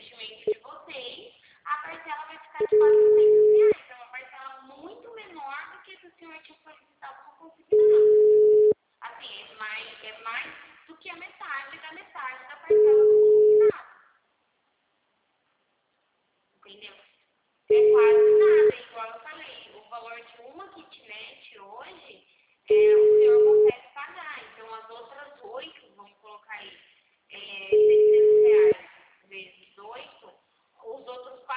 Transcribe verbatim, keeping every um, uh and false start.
investimento de vocês, a parcela vai ficar de quatrocentos reais. É uma parcela muito menor do que se o senhor tinha solicitado no consignado. Assim, é mais, é mais do que a metade da metade da parcela do consignado. Entendeu? É quase nada, igual eu falei, o valor de uma kitnet hoje é